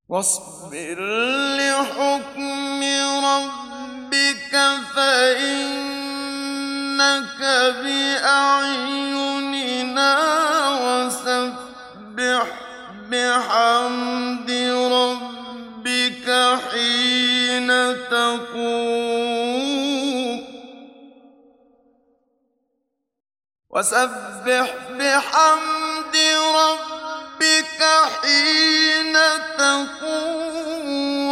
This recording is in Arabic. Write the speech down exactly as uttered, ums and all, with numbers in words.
واصبر لحكم ربك فإنك بأعيننا وسبح بحمد ربك حين تقوم وسبح بحمد ربك حين تقوم